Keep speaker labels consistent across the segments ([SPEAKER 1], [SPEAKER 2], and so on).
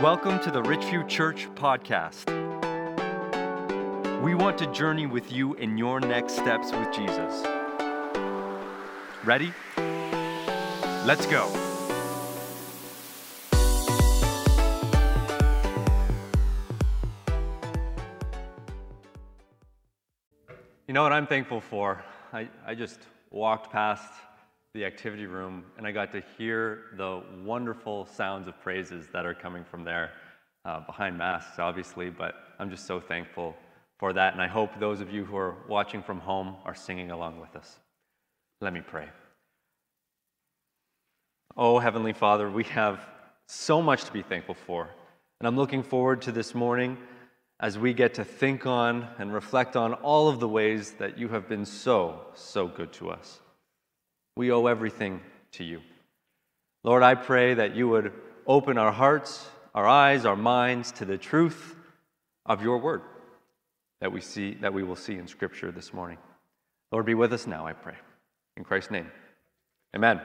[SPEAKER 1] Welcome to the Richview Church podcast. We want to journey with you in your next steps with Jesus. Ready? Let's go. You know what I'm thankful for? I just walked past the activity room and I got to hear the wonderful sounds of praises that are coming from there, behind masks obviously, but I'm just so thankful for that, and I hope those of you who are watching from home are singing along with us. Let me pray. Oh, Heavenly Father, we have so much to be thankful for, and I'm looking forward to this morning as we get to think on and reflect on all of the ways that you have been so good to us. We owe everything to you. Lord, I pray that you would open our hearts, our eyes, our minds to the truth of your word that we will see in Scripture this morning. Lord, be with us now, I pray. In Christ's name, amen.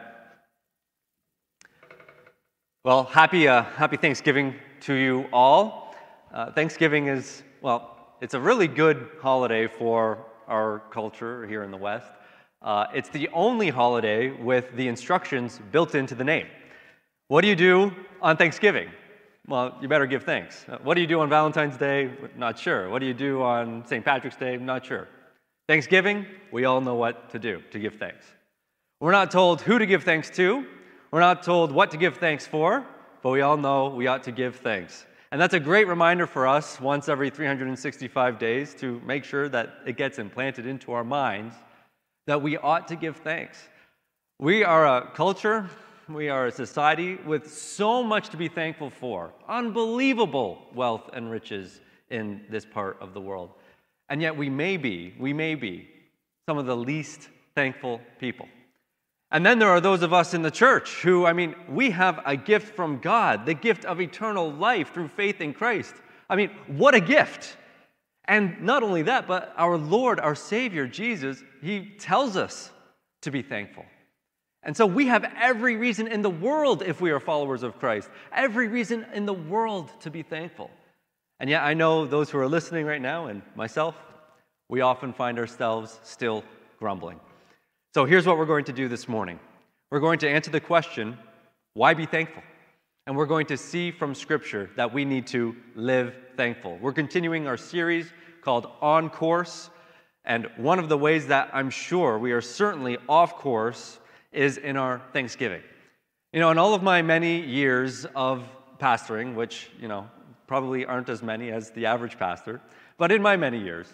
[SPEAKER 1] Well, happy Thanksgiving to you all. Thanksgiving is, it's a really good holiday for our culture here in the West. It's the only holiday with the instructions built into the name. What do you do on Thanksgiving? Well, you better give thanks. What do you do on Valentine's Day? Not sure. What do you do on St. Patrick's Day? Not sure. Thanksgiving, we all know what to do, to give thanks. We're not told who to give thanks to. We're not told what to give thanks for, but we all know we ought to give thanks. And that's a great reminder for us once every 365 days to make sure that it gets implanted into our minds that we ought to give thanks. We are a culture, we are a society with so much to be thankful for, unbelievable wealth and riches in this part of the world. And yet we may be some of the least thankful people. And then there are those of us in the church who, we have a gift from God, the gift of eternal life through faith in Christ. What a gift! And not only that, but our Lord, our Savior, Jesus, he tells us to be thankful. And so we have every reason in the world, if we are followers of Christ, every reason in the world to be thankful. And yet I know those who are listening right now, and myself, we often find ourselves still grumbling. So here's what we're going to do this morning. We're going to answer the question, why be thankful? And we're going to see from Scripture that we need to live thankful. We're continuing our series called On Course, and one of the ways that I'm sure we are certainly off course is in our Thanksgiving. In all of my many years of pastoring, which, probably aren't as many as the average pastor, but in my many years,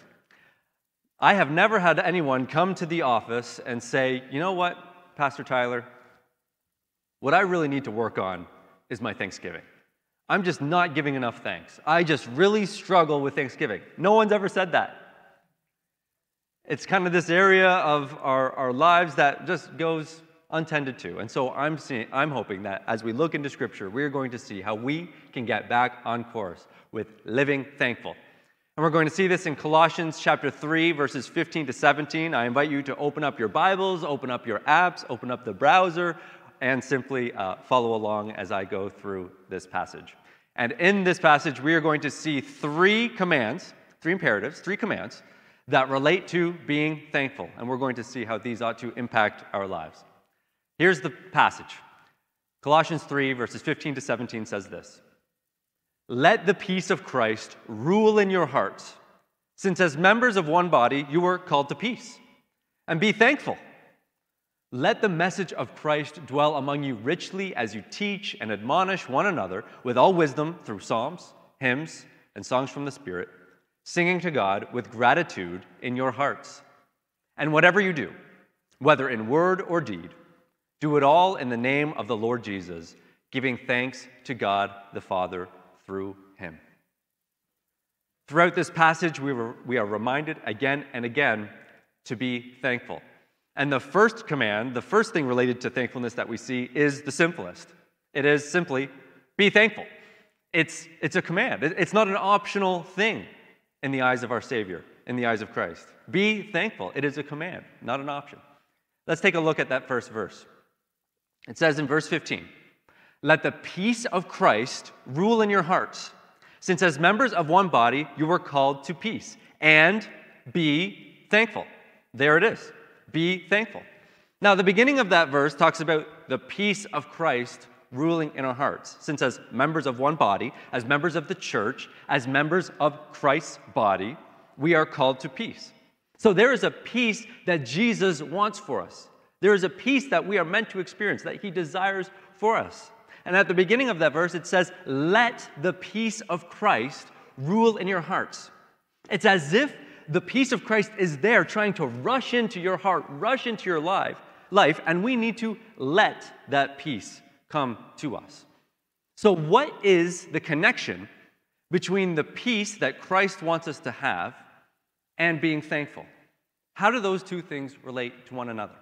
[SPEAKER 1] I have never had anyone come to the office and say, you know what, Pastor Tyler, what I really need to work on is my Thanksgiving. I'm just not giving enough thanks. I just really struggle with Thanksgiving. No one's ever said that. It's kind of this area of our lives that just goes untended to. And so I'm hoping that as we look into Scripture, we're going to see how we can get back on course with living thankful. And we're going to see this in Colossians chapter 3, verses 15 to 17. I invite you to open up your Bibles, open up your apps, open up the browser, and simply follow along as I go through this passage. And in this passage, we are going to see three commands that relate to being thankful. And we're going to see how these ought to impact our lives. Here's the passage. Colossians 3, verses 15 to 17 says this: "Let the peace of Christ rule in your hearts, since as members of one body you were called to peace, and be thankful. Let the message of Christ dwell among you richly as you teach and admonish one another with all wisdom through psalms, hymns, and songs from the Spirit, singing to God with gratitude in your hearts. And whatever you do, whether in word or deed, do it all in the name of the Lord Jesus, giving thanks to God the Father through him." Throughout this passage, we are reminded again and again to be thankful. And the first command, the first thing related to thankfulness that we see is the simplest. It is simply, be thankful. It's a command. It's not an optional thing in the eyes of our Savior, in the eyes of Christ. Be thankful. It is a command, not an option. Let's take a look at that first verse. It says in verse 15, Let the peace of Christ rule in your hearts, since as members of one body you were called to peace, and be thankful. There it is. Be thankful. Now, the beginning of that verse talks about the peace of Christ ruling in our hearts, since as members of one body, as members of the church, as members of Christ's body, we are called to peace. So there is a peace that Jesus wants for us. There is a peace that we are meant to experience, that he desires for us. And at the beginning of that verse, it says, let the peace of Christ rule in your hearts. It's as if the peace of Christ is there trying to rush into your heart, rush into your life, and we need to let that peace come to us. So what is the connection between the peace that Christ wants us to have and being thankful? How do those two things relate to one another?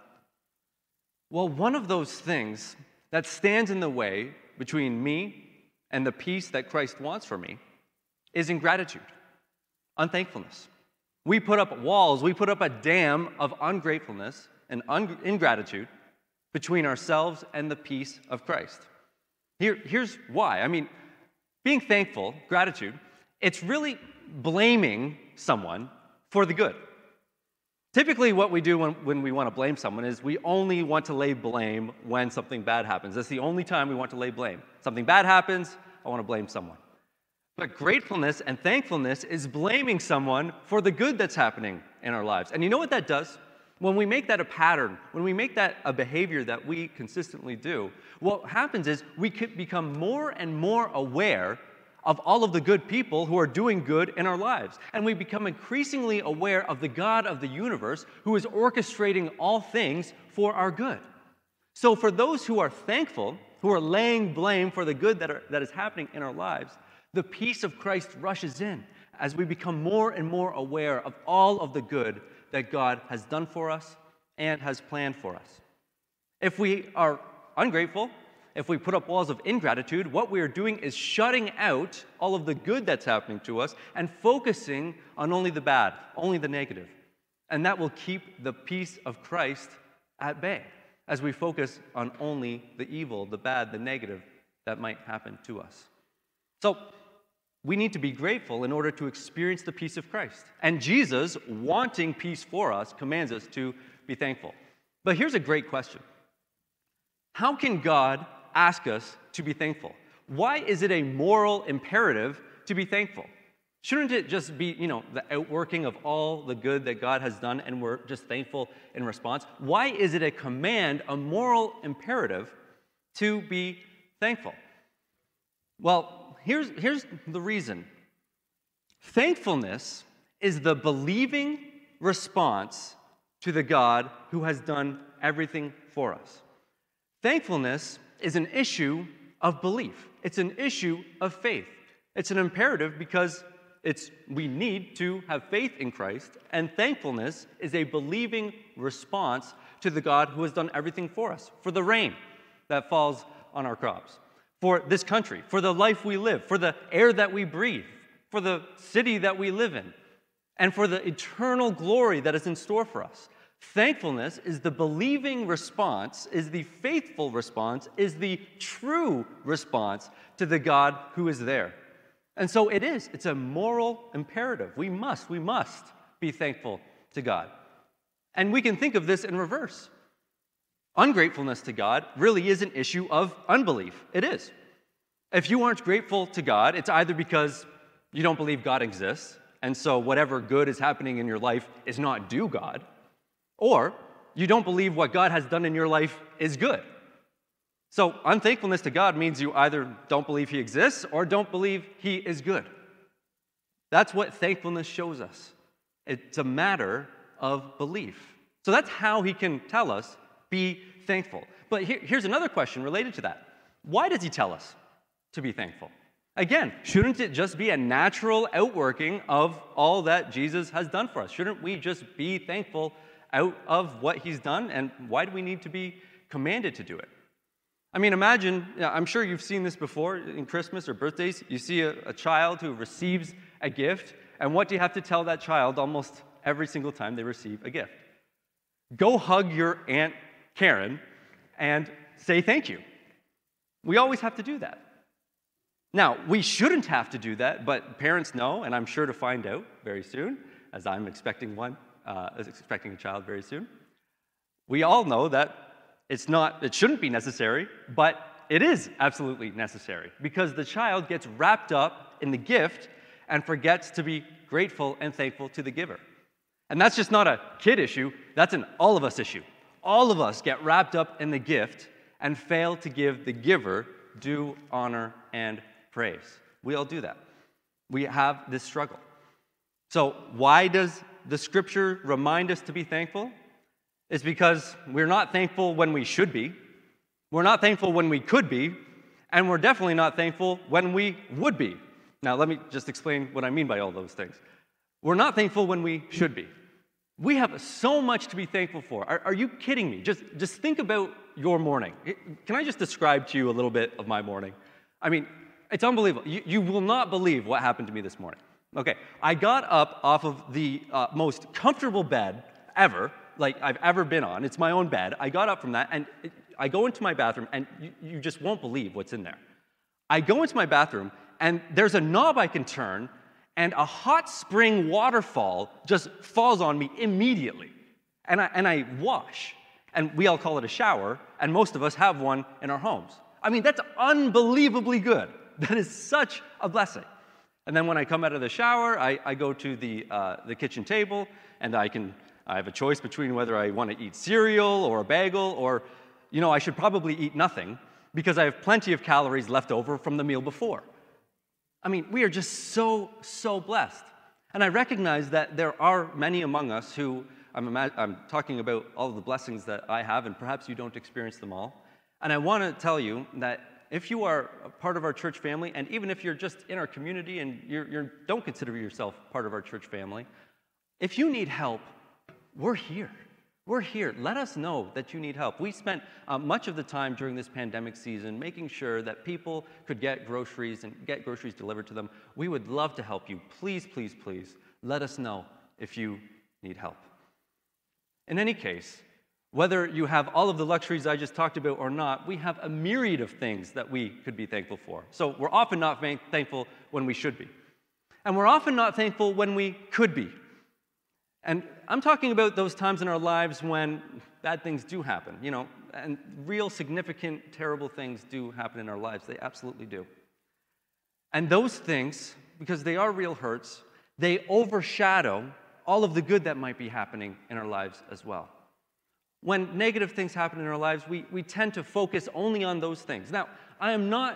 [SPEAKER 1] Well, one of those things that stands in the way between me and the peace that Christ wants for me is ingratitude, unthankfulness. We put up walls, we put up a dam of ungratefulness and ingratitude between ourselves and the peace of Christ. Here's why. I mean, being thankful, gratitude, it's really blaming someone for the good. Typically, what we do when we want to blame someone is we only want to lay blame when something bad happens. That's the only time we want to lay blame. Something bad happens, I want to blame someone. But gratefulness and thankfulness is blaming someone for the good that's happening in our lives. And you know what that does? When we make that a pattern, when we make that a behavior that we consistently do, what happens is we could become more and more aware of all of the good people who are doing good in our lives. And we become increasingly aware of the God of the universe who is orchestrating all things for our good. So for those who are thankful, who are laying blame for the good that is happening in our lives, the peace of Christ rushes in as we become more and more aware of all of the good that God has done for us and has planned for us. If we are ungrateful, if we put up walls of ingratitude, what we are doing is shutting out all of the good that's happening to us and focusing on only the bad, only the negative. And that will keep the peace of Christ at bay as we focus on only the evil, the bad, the negative that might happen to us. So we need to be grateful in order to experience the peace of Christ. And Jesus, wanting peace for us, commands us to be thankful. But here's a great question. How can God ask us to be thankful? Why is it a moral imperative to be thankful? Shouldn't it just be, the outworking of all the good that God has done and we're just thankful in response? Why is it a command, a moral imperative to be thankful? Well, here's the reason. Thankfulness is the believing response to the God who has done everything for us. Thankfulness is an issue of belief. It's an issue of faith. It's an imperative because we need to have faith in Christ, and thankfulness is a believing response to the God who has done everything for us, for the rain that falls on our crops, for this country, for the life we live, for the air that we breathe, for the city that we live in, and for the eternal glory that is in store for us. Thankfulness is the believing response, is the faithful response, is the true response to the God who is there. And so it's a moral imperative. We must be thankful to God. And we can think of this in reverse. Ungratefulness to God really is an issue of unbelief. It is. If you aren't grateful to God, it's either because you don't believe God exists, and so whatever good is happening in your life is not due God, or you don't believe what God has done in your life is good. So unthankfulness to God means you either don't believe he exists or don't believe he is good. That's what thankfulness shows us. It's a matter of belief. So that's how he can tell us, be thankful. But here's another question related to that. Why does he tell us to be thankful? Again, shouldn't it just be a natural outworking of all that Jesus has done for us? Shouldn't we just be thankful out of what he's done, and why do we need to be commanded to do it? I mean, imagine, I'm sure you've seen this before in Christmas or birthdays. You see a child who receives a gift, and what do you have to tell that child almost every single time they receive a gift? Go hug your Aunt Karen and say thank you. We always have to do that. Now, we shouldn't have to do that, but parents know, and I'm sure to find out very soon, as I'm expecting a child very soon. We all know that it shouldn't be necessary, but it is absolutely necessary because the child gets wrapped up in the gift and forgets to be grateful and thankful to the giver. And that's just not a kid issue, that's an all of us issue. All of us get wrapped up in the gift and fail to give the giver due honor and praise. We all do that. We have this struggle. So why does the scripture remind us to be thankful? It's because we're not thankful when we should be, we're not thankful when we could be, and we're definitely not thankful when we would be. Now let me just explain what I mean by all those things. We're not thankful when we should be. We have so much to be thankful for. Are you kidding me? Just think about your morning. Can I just describe to you a little bit of my morning? I mean, it's unbelievable. You will not believe what happened to me this morning. Okay, I got up off of the most comfortable bed ever, like I've ever been on. It's my own bed. I got up from that, and I go into my bathroom, and you just won't believe what's in there. I go into my bathroom, and there's a knob I can turn, and a hot spring waterfall just falls on me immediately. And I wash, and we all call it a shower, and most of us have one in our homes. I mean, that's unbelievably good. That is such a blessing. And then when I come out of the shower, I go to the kitchen table, and I have a choice between whether I want to eat cereal or a bagel, or, I should probably eat nothing because I have plenty of calories left over from the meal before. I mean, we are just so blessed. And I recognize that there are many among us who, I'm talking about all of the blessings that I have, and perhaps you don't experience them all. And I want to tell you that if you are a part of our church family, and even if you're just in our community and you don't consider yourself part of our church family, if you need help, we're here. We're here. Let us know that you need help. We spent much of the time during this pandemic season making sure that people could get groceries and get groceries delivered to them. We would love to help you. Please, please, please, let us know if you need help. In any case, whether you have all of the luxuries I just talked about or not, we have a myriad of things that we could be thankful for. So we're often not thankful when we should be. And we're often not thankful when we could be. And I'm talking about those times in our lives when bad things do happen, and real significant, terrible things do happen in our lives. They absolutely do. And those things, because they are real hurts, they overshadow all of the good that might be happening in our lives as well. When negative things happen in our lives, we tend to focus only on those things. Now, I'm not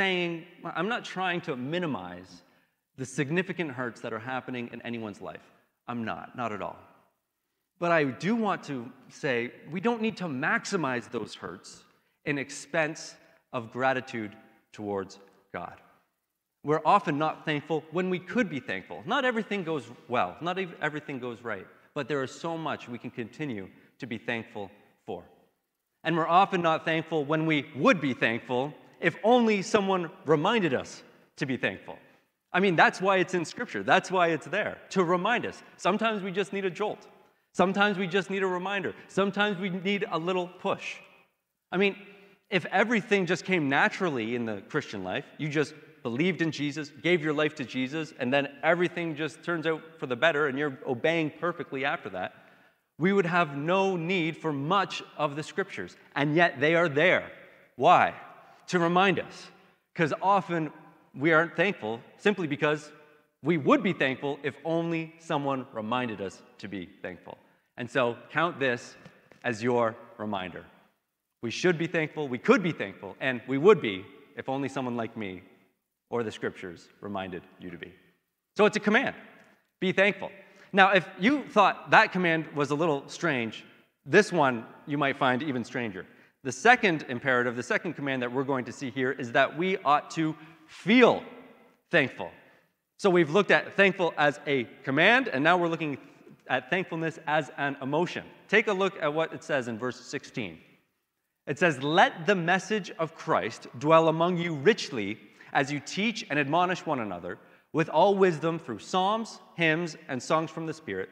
[SPEAKER 1] trying to minimize the significant hurts that are happening in anyone's life. I'm not at all. But I do want to say we don't need to maximize those hurts in expense of gratitude towards God. We're often not thankful when we could be thankful. Not everything goes well, not everything goes right, but there is so much we can continue to be thankful for. And we're often not thankful when we would be thankful if only someone reminded us to be thankful. I mean, that's why it's in Scripture. That's why it's there, to remind us. Sometimes we just need a jolt. Sometimes we just need a reminder. Sometimes we need a little push. I mean, if everything just came naturally in the Christian life, you just believed in Jesus, gave your life to Jesus, and then everything just turns out for the better and you're obeying perfectly after that, we would have no need for much of the Scriptures. And yet they are there. Why? To remind us. Because often we aren't thankful simply because we would be thankful if only someone reminded us to be thankful. And so count this as your reminder. We should be thankful, we could be thankful, and we would be if only someone like me or the Scriptures reminded you to be. So it's a command. Be thankful. Now, if you thought that command was a little strange, this one you might find even stranger. The second imperative, the second command that we're going to see here is that we ought to feel thankful. So we've looked at thankful as a command, and now we're looking at thankfulness as an emotion. Take a look at what it says in verse 16. It says, "Let the message of Christ dwell among you richly as you teach and admonish one another with all wisdom through psalms, hymns, and songs from the Spirit,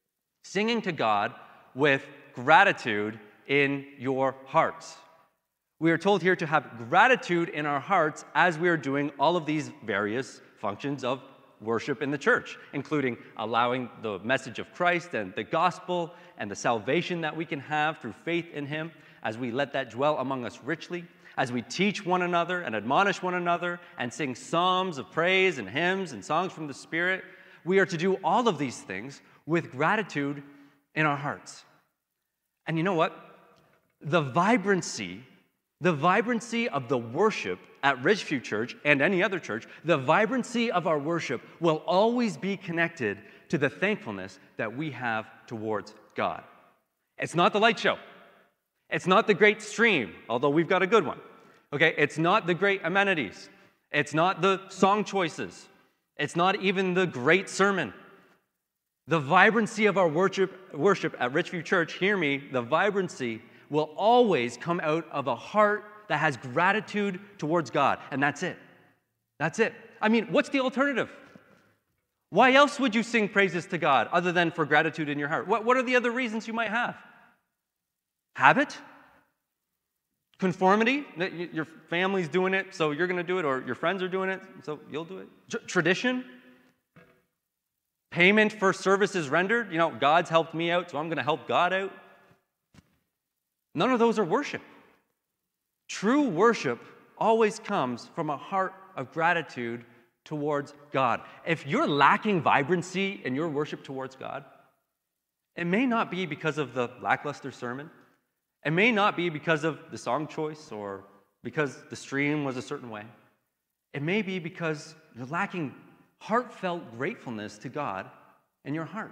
[SPEAKER 1] singing to God with gratitude in your hearts." We are told here to have gratitude in our hearts as we are doing all of these various functions of worship in the church, including allowing the message of Christ and the gospel and the salvation that we can have through faith in him, as we let that dwell among us richly, as we teach one another and admonish one another and sing psalms of praise and hymns and songs from the Spirit. We are to do all of these things with gratitude in our hearts. And you know what? The vibrancy of the worship at Ridgeview Church and any other church, the vibrancy of our worship will always be connected to the thankfulness that we have towards God. It's not the light show. It's not the great stream, although we've got a good one. Okay, it's not the great amenities. It's not the song choices. It's not even the great sermon. The vibrancy of our worship at Ridgeview Church, hear me, the vibrancy will always come out of a heart that has gratitude towards God. And that's it. That's it. I mean, what's the alternative? Why else would you sing praises to God other than for gratitude in your heart? What are the other reasons you might have? Habit? Conformity? Your family's doing it, so you're going to do it, or your friends are doing it, so you'll do it. Tradition? Payment for services rendered? You know, God's helped me out, so I'm going to help God out. None of those are worship. True worship always comes from a heart of gratitude towards God. If you're lacking vibrancy in your worship towards God, it may not be because of the lackluster sermon. It may not be because of the song choice or because the stream was a certain way. It may be because you're lacking heartfelt gratefulness to God in your heart.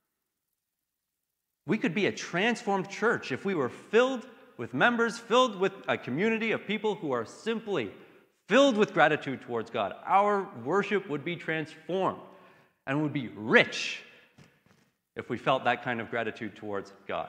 [SPEAKER 1] We could be a transformed church if we were filled with members, filled with a community of people who are simply filled with gratitude towards God. Our worship would be transformed and would be rich if we felt that kind of gratitude towards God.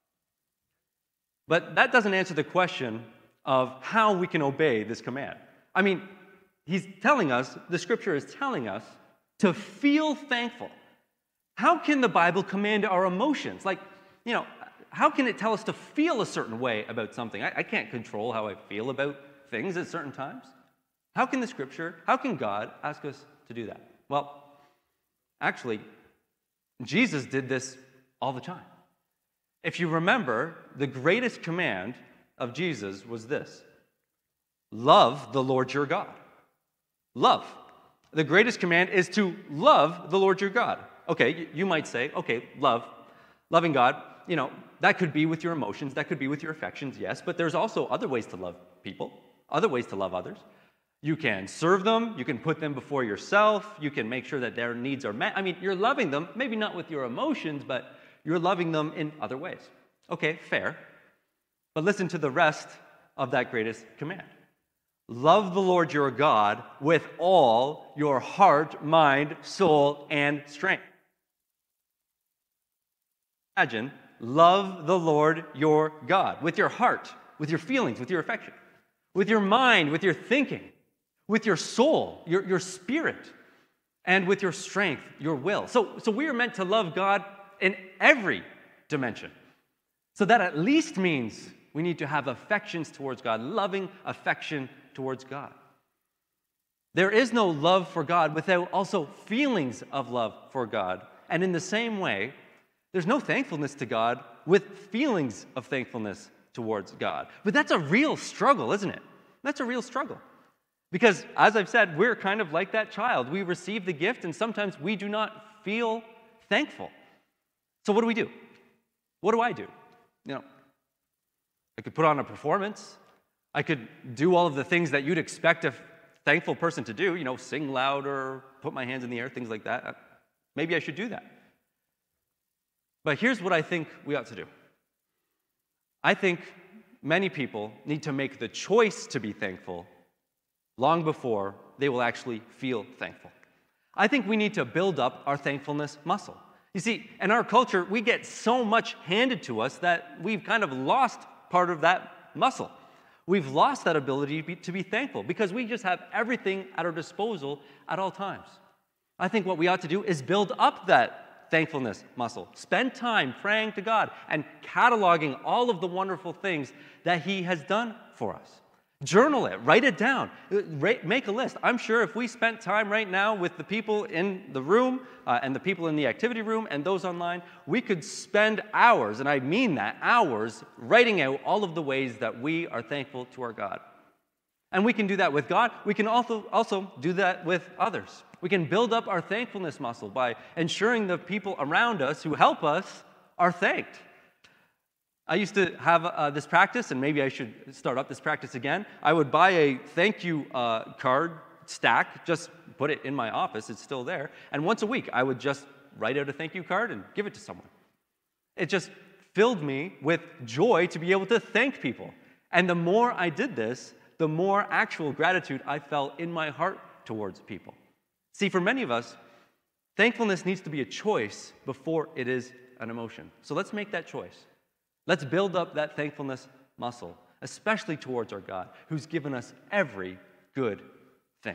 [SPEAKER 1] But that doesn't answer the question of how we can obey this command. I mean, he's telling us, the scripture is telling us to feel thankful. How can the Bible command our emotions? Like, you know, how can it tell us to feel a certain way about something? I can't control how I feel about things at certain times. How can the scripture, how can God ask us to do that? Well, actually, Jesus did this all the time. If you remember, the greatest command of Jesus was this: love the Lord your God. Love. The greatest command is to love the Lord your God. Okay, you might say, okay, loving God, you know, that could be with your emotions, that could be with your affections, yes, but there's also other ways to love people, other ways to love others. You can serve them, you can put them before yourself, you can make sure that their needs are met. I mean, you're loving them, maybe not with your emotions, but you're loving them in other ways. Okay, fair. But listen to the rest of that greatest command. Love the Lord your God with all your heart, mind, soul, and strength. Imagine, love the Lord your God with your heart, with your feelings, with your affection, with your mind, with your thinking, with your soul, your spirit, and with your strength, your will. So we are meant to love God in every dimension. So that at least means we need to have affections towards God, loving affection towards God. There is no love for God without also feelings of love for God. And in the same way, there's no thankfulness to God with feelings of thankfulness towards God. But that's a real struggle, isn't it? That's a real struggle. Because, as I've said, we're kind of like that child. We receive the gift, and sometimes we do not feel thankful. So what do? What do I do? You know, I could put on a performance. I could do all of the things that you'd expect a thankful person to do, you know, sing louder, put my hands in the air, things like that. Maybe I should do that. But here's what I think we ought to do. I think many people need to make the choice to be thankful long before they will actually feel thankful. I think we need to build up our thankfulness muscle. You see, in our culture, we get so much handed to us that we've kind of lost part of that muscle. We've lost that ability to be thankful because we just have everything at our disposal at all times. I think what we ought to do is build up that thankfulness muscle. Spend time praying to God and cataloging all of the wonderful things that He has done for us. Journal it, write it down, make a list. I'm sure if we spent time right now with the people in the room and the people in the activity room and those online, we could spend hours, and I mean that, hours, writing out all of the ways that we are thankful to our God. And we can do that with God. We can also do that with others. We can build up our thankfulness muscle by ensuring the people around us who help us are thanked. I used to have this practice, and maybe I should start up this practice again. I would buy a thank you card stack, just put it in my office, it's still there, and once a week I would just write out a thank you card and give it to someone. It just filled me with joy to be able to thank people. And the more I did this, the more actual gratitude I felt in my heart towards people. See, for many of us, thankfulness needs to be a choice before it is an emotion. So let's make that choice. Let's build up that thankfulness muscle, especially towards our God, who's given us every good thing.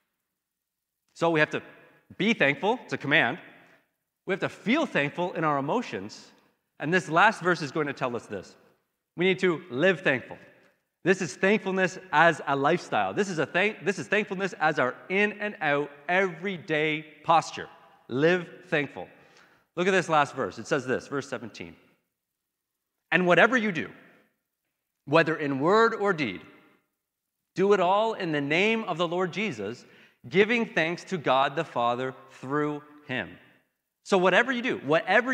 [SPEAKER 1] So we have to be thankful, it's a command. We have to feel thankful in our emotions. And this last verse is going to tell us this. We need to live thankful. This is thankfulness as a lifestyle. This is thankfulness as our in and out, everyday posture. Live thankful. Look at this last verse. It says this, verse 17. And whatever you do, whether in word or deed, do it all in the name of the Lord Jesus, giving thanks to God the Father through him. So whatever you do,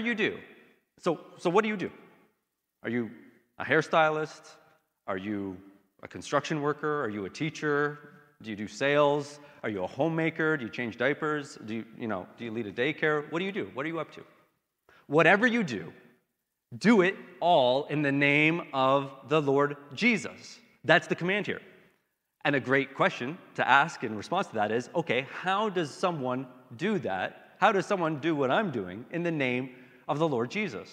[SPEAKER 1] so what do? Are you a hairstylist? Are you a construction worker? Are you a teacher? Do you do sales? Are you a homemaker? Do you change diapers? Do you lead a daycare? What do you do? What are you up to? Whatever you do it all in the name of the Lord Jesus. That's the command here. And a great question to ask in response to that is, okay, how does someone do that? How does someone do what I'm doing in the name of the Lord Jesus?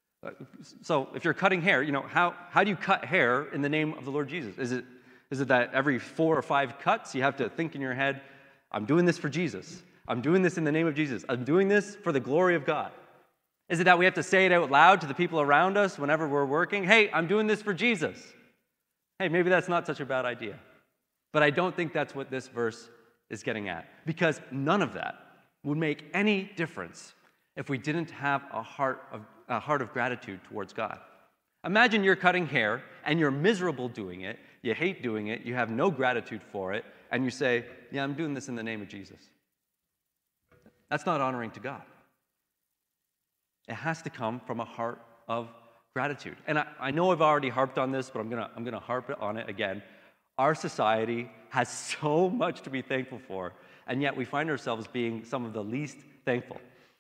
[SPEAKER 1] So if you're cutting hair, how do you cut hair in the name of the Lord Jesus? Is it that every 4 or 5 cuts you have to think in your head, I'm doing this for Jesus. I'm doing this in the name of Jesus. I'm doing this for the glory of God. Is it that we have to say it out loud to the people around us whenever we're working? Hey, I'm doing this for Jesus. Hey, maybe that's not such a bad idea. But I don't think that's what this verse is getting at, because none of that would make any difference if we didn't have a heart of gratitude towards God. Imagine you're cutting hair and you're miserable doing it, you hate doing it, you have no gratitude for it, and you say, yeah, I'm doing this in the name of Jesus. That's not honoring to God. It has to come from a heart of gratitude. And I know I've already harped on this, but I'm gonna harp on it again. Our society has so much to be thankful for, and yet we find ourselves being some of the least thankful.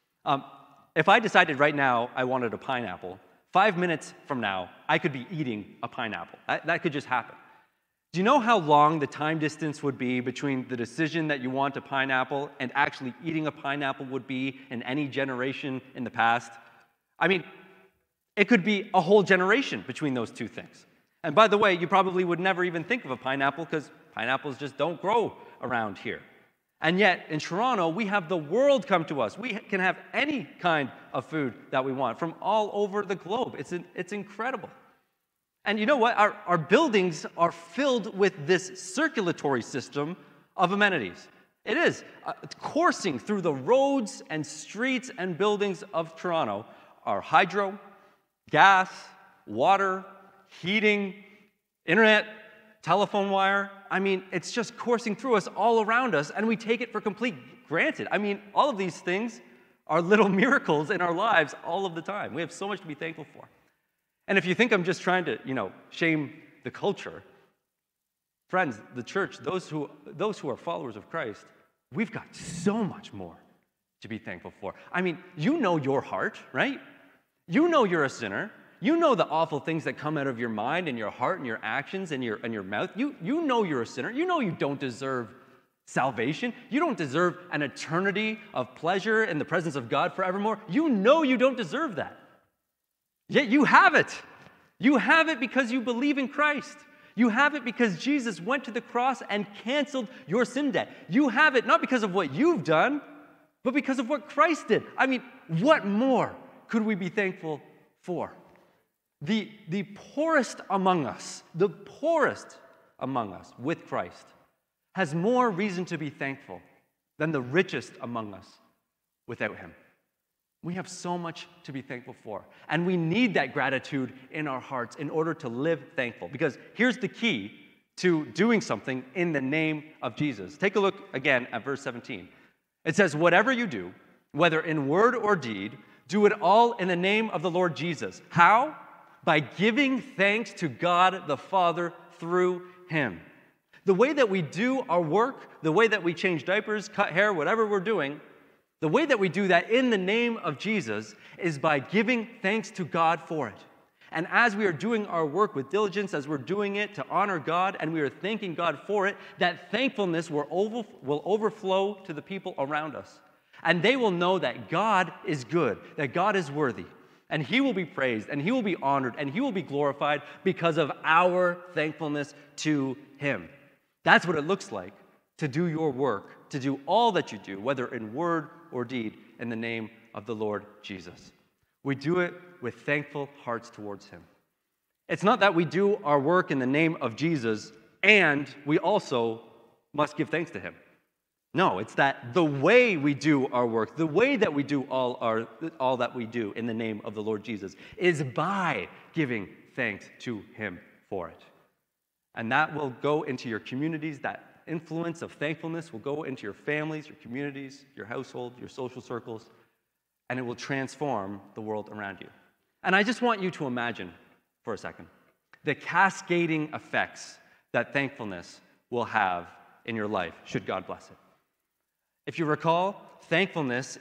[SPEAKER 1] If I decided right now I wanted a pineapple, 5 minutes from now, I could be eating a pineapple. That could just happen. Do you know how long the time distance would be between the decision that you want a pineapple and actually eating a pineapple would be in any generation in the past? I mean, it could be a whole generation between those two things. And by the way, you probably would never even think of a pineapple because pineapples just don't grow around here. And yet, in Toronto, we have the world come to us. We can have any kind of food that we want from all over the globe. It's incredible. And you know what? Our buildings are filled with this circulatory system of amenities. It is coursing through the roads and streets and buildings of Toronto are hydro, gas, water, heating, internet, telephone wire. I mean, it's just coursing through us all around us, and we take it for complete granted. I mean, all of these things are little miracles in our lives all of the time. We have so much to be thankful for. And if you think I'm just trying to, shame the culture, friends, the church, those who are followers of Christ, we've got so much more to be thankful for. I mean, you know your heart, right? You know you're a sinner. You know the awful things that come out of your mind and your heart and your actions and your mouth. You know you're a sinner. You know you don't deserve salvation. You don't deserve an eternity of pleasure in the presence of God forevermore. You know you don't deserve that. Yet you have it. You have it because you believe in Christ. You have it because Jesus went to the cross and canceled your sin debt. You have it not because of what you've done, but because of what Christ did. I mean, what more could we be thankful for? The poorest among us, with Christ, has more reason to be thankful than the richest among us without him. We have so much to be thankful for, and we need that gratitude in our hearts in order to live thankful. Because here's the key to doing something in the name of Jesus. Take a look again at verse 17. It says, "Whatever you do, whether in word or deed, do it all in the name of the Lord Jesus." How? By giving thanks to God the Father through him. The way that we do our work, the way that we change diapers, cut hair, whatever we're doing, the way that we do that in the name of Jesus is by giving thanks to God for it. And as we are doing our work with diligence, as we're doing it to honor God, and we are thanking God for it, that thankfulness will overflow to the people around us. And they will know that God is good, that God is worthy. And he will be praised, and he will be honored, and he will be glorified because of our thankfulness to him. That's what it looks like to do your work, to do all that you do, whether in word or deed, in the name of the Lord Jesus. We do it with thankful hearts towards him. It's not that we do our work in the name of Jesus and we also must give thanks to him. No, it's that the way we do our work, the way that we do all that we do in the name of the Lord Jesus is by giving thanks to him for it. And that will go into your communities. That influence of thankfulness will go into your families, your communities, your household, your social circles, and it will transform the world around you. And I just want you to imagine for a second the cascading effects that thankfulness will have in your life, should God bless it. If you recall, unthankfulness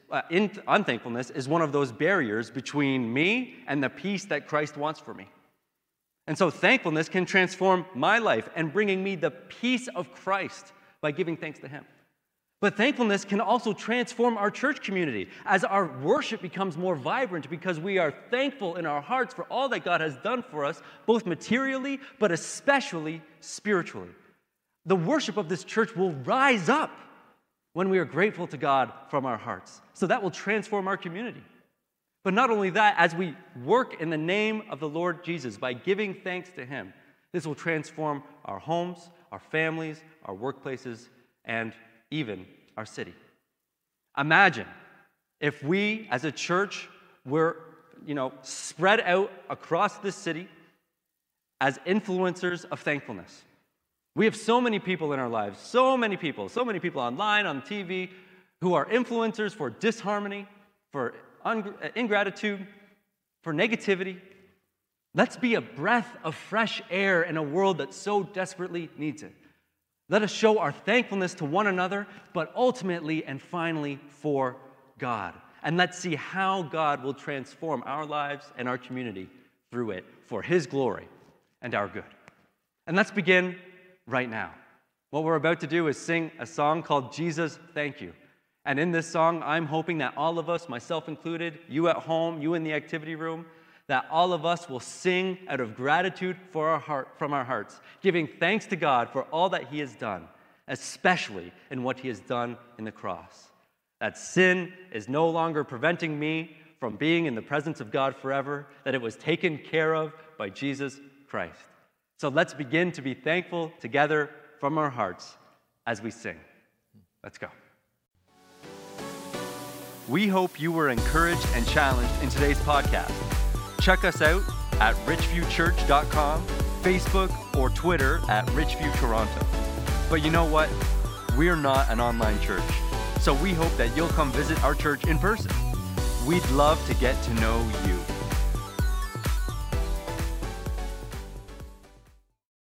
[SPEAKER 1] is one of those barriers between me and the peace that Christ wants for me. And so thankfulness can transform my life and bringing me the peace of Christ by giving thanks to him. But thankfulness can also transform our church community as our worship becomes more vibrant because we are thankful in our hearts for all that God has done for us, both materially, but especially spiritually. The worship of this church will rise up when we are grateful to God from our hearts. So that will transform our community. But not only that, as we work in the name of the Lord Jesus by giving thanks to him, this will transform our homes, our families, our workplaces, and even our city. Imagine if we as a church were, spread out across this city as influencers of thankfulness. We have so many people in our lives, so many people online, on TV, who are influencers for disharmony, for ingratitude, for negativity. Let's be a breath of fresh air in a world that so desperately needs it. Let us show our thankfulness to one another, but ultimately and finally for God. And let's see how God will transform our lives and our community through it for his glory and our good. And let's begin right now. What we're about to do is sing a song called Jesus, Thank You. And in this song, I'm hoping that all of us, myself included, you at home, you in the activity room, that all of us will sing out of gratitude from our hearts, giving thanks to God for all that he has done, especially in what he has done in the cross. That sin is no longer preventing me from being in the presence of God forever, that it was taken care of by Jesus Christ. So let's begin to be thankful together from our hearts as we sing. Let's go. We hope you were encouraged and challenged in today's podcast. Check us out at richviewchurch.com, Facebook, or Twitter at richviewtoronto. But you know what? We're not an online church, so we hope that you'll come visit our church in person. We'd love to get to know you.